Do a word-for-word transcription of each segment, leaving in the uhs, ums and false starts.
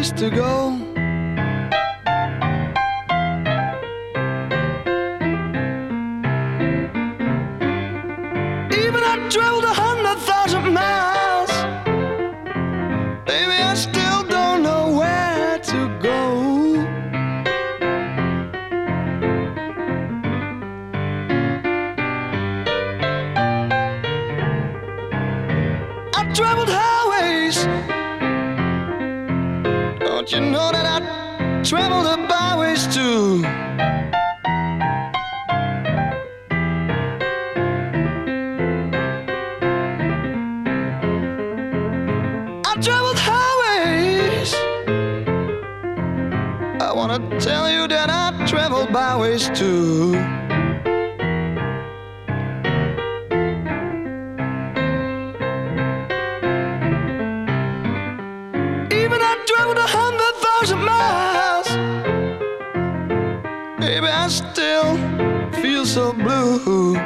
ways to go. Even I traveled a hundred thousand miles, baby, I still don't know where to go. I traveled highways, don't you know that I traveled the byways too? I traveled highways, I wanna tell you that I traveled byways too. Even I traveled a hundred thousand miles, baby, I still feel so blue.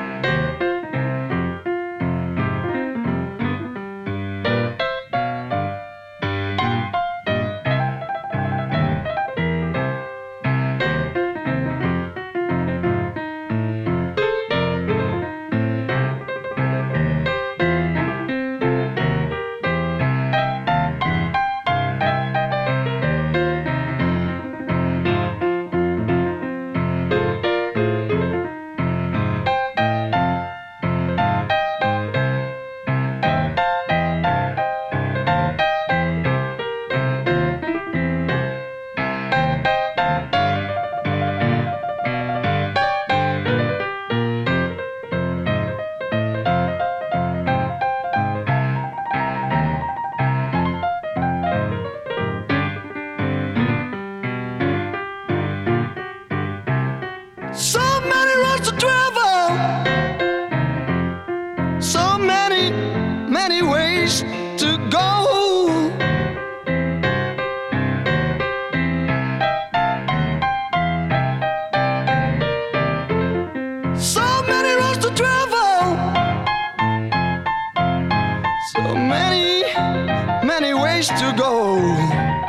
So many roads to travel, so many, many ways to go. So many roads to travel, so many, many ways to go.